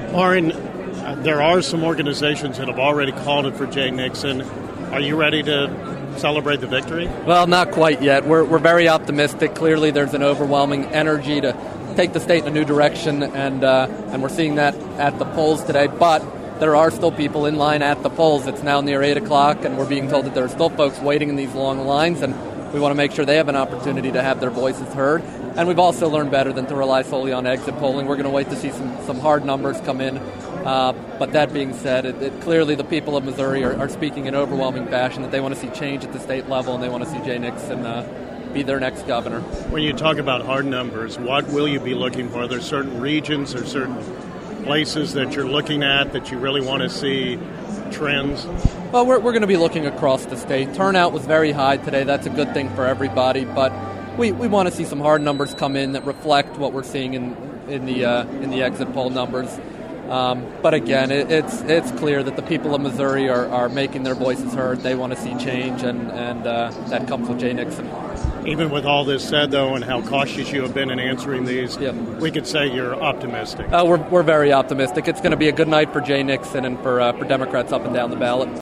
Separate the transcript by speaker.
Speaker 1: Maureen, there are some organizations that have already called it for Jay Nixon. Are you ready to celebrate the victory?
Speaker 2: Well, not quite yet. We're very optimistic. Clearly, there's an overwhelming energy to take the state in a new direction, and we're seeing that at the polls today. But there are still people in line at the polls. It's now near 8 o'clock, and we're being told that there are still folks waiting in these long lines, and we want to make sure they have an opportunity to have their voices heard. And we've also learned better than to rely solely on exit polling. We're going to wait to see some hard numbers come in. But that being said, clearly the people of Missouri are speaking in overwhelming fashion that they want to see change at the state level, and they want to see Jay Nixon be their next governor.
Speaker 1: When you talk about hard numbers, what will you be looking for? Are there certain regions or certain places that you're looking at that you really want to see trends?
Speaker 2: Well, we're going to be looking across the state. Turnout was very high today. That's a good thing for everybody, but we want to see some hard numbers come in that reflect what we're seeing in the exit poll numbers. But again, it's clear that the people of Missouri are making their voices heard. They want to see change, and that comes with Jay Nixon.
Speaker 1: Even with all this said, though, and how cautious you have been in answering these, we could say you're optimistic.
Speaker 2: We're very optimistic. It's going to be a good night for Jay Nixon and for Democrats up and down the ballot.